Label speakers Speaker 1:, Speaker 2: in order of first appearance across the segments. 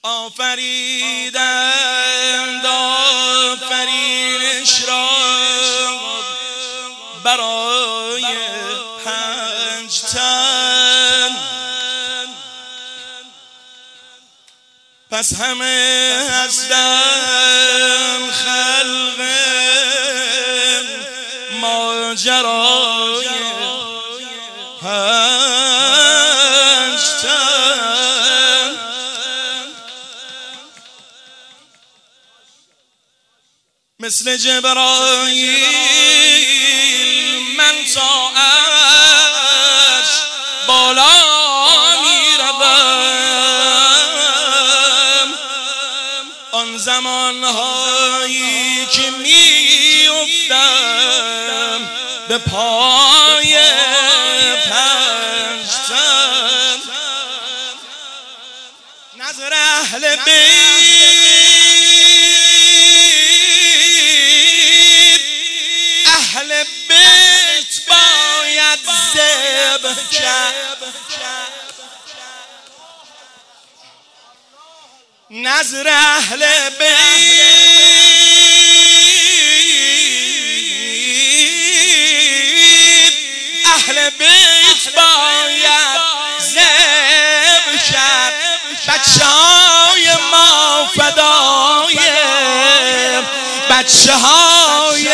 Speaker 1: آفریدند آفرینش را برای 5 تن، پس همه هستند خلق ماجرای 5 تن. مثل جبرائیل من تا عرش بالا می روم، آن زمانهایی که می افتم به پای 5 تن. نظر اهل بیت باید ذبح کرد، نظر اهل بیت باید ذبح کرد. بچه‌های ما فدای بچه‌های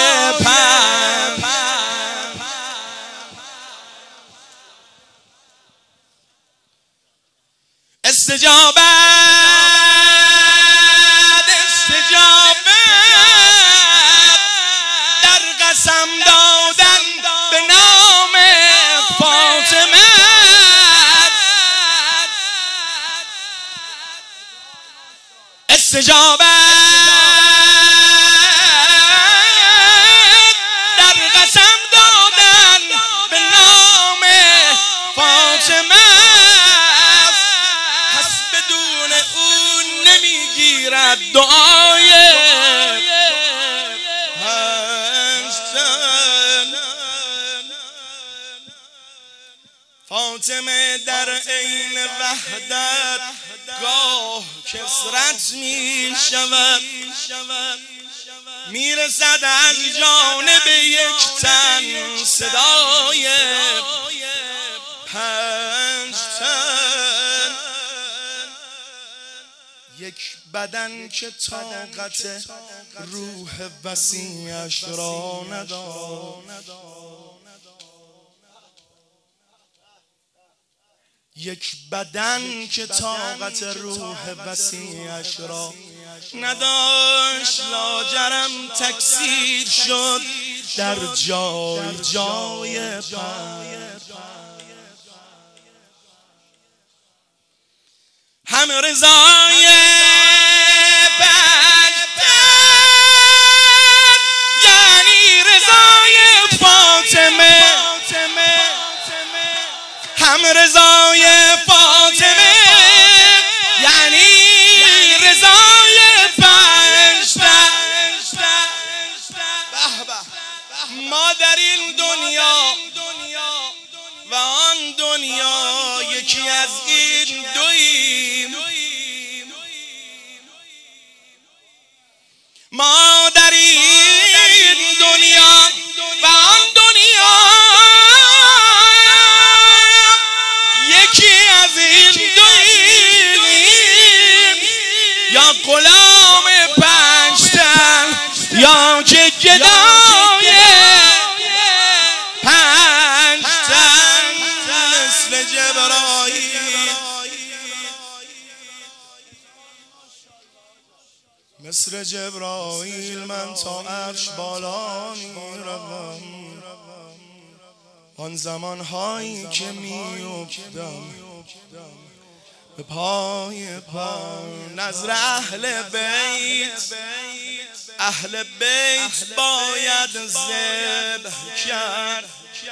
Speaker 1: استجابت در قسم دادن به نام فاطمه، استجابت در قسم دادن به نام فاطمه، بدون اون نمیگیرد دعای 5 تن. فاطمه در عین وحدت گاه کثرت می شود، میرسد از جانب یک تن صدای 5 تن. یک بدن که طاقت روح وسیعش را ندارد، یک بدن که طاقت روح وسیعش را نداشت، لاجرم تکثیر شد در جای جای هم رضای 5 تن، یعنی رضای فاطمه، هم رضای فاطمه یعنی رضای 5 تن. ما در این دنیا و آن دنیا یکی از این دوییم، ما در این دنیا و آن دنیا یکی از این دوییم، یا غلام 5 تن یا که گدای 5 تن. مثل جبرائیل، مثل جبرائیل من تا عرش بالا می روم، آن زمانهایی که می افتم به پای نظر اهل بیت باید ذبح کرد.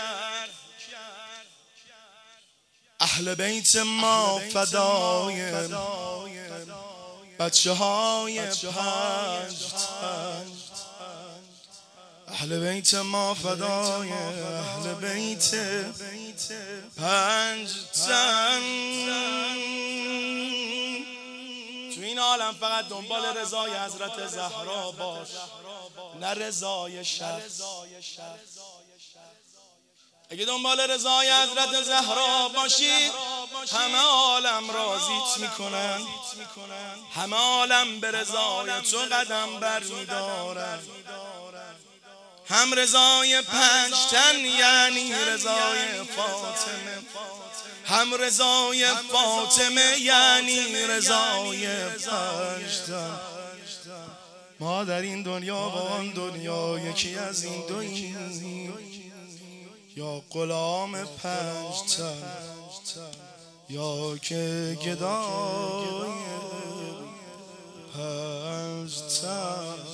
Speaker 1: اهل بیت ما فدای بچه‌های 5 تن، اهل بیت ما فدای اهل بیت 5 تن. تو این عالم فقط دنبال رضای حضرت زهرا باش، نه رضای شخص. اگه دنبال رضای حضرت زهرا باشی همه عالم راضیت میکنن، همه عالم به رضای تو قدم بر میدارن. هم رضای 5 تن یعنی رضای فاطمه، هم رضای فاطمه یعنی رضای 5 تن. ما در این دنیا و آن دنیا یکی از این دوییم، یا غلام 5 تن یا که گدای 5 تن.